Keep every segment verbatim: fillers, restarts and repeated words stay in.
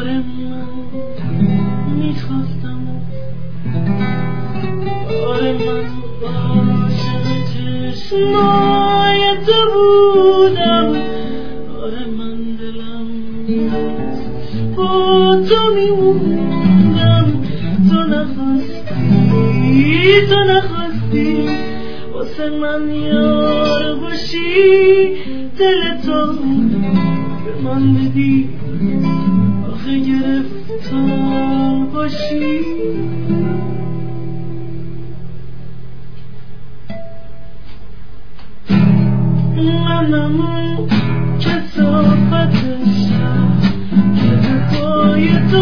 آره من میخواستم، آره من عاشق چشمای تو بودم، آره من دلم با تو میموندم. تو نخواستی، تو نخواستی واسه من یار باشی، دل تو به من بدی آخه گرفتار باشی. منم اون کثافت شب که به پای تو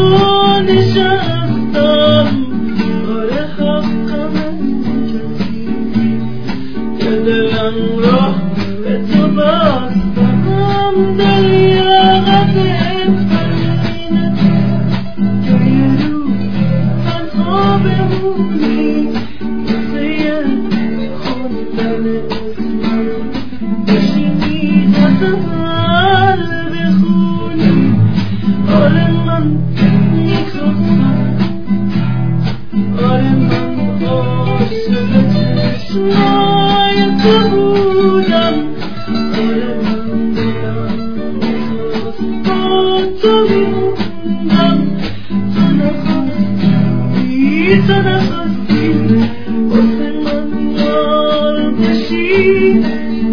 نشستم، آره حقمه کسی که دلم را به تو بستم. دریا قدت فرینه که یه روز تنها بمونی واسه خوندن اسمم، بشینی غزل بخونی. آره من میخواستم، آره من عاشق چشمای تو بودم، آره من دلم میخواست با تو میموندم. تو نخواستی، تو نخواستی واسه من یار باشی،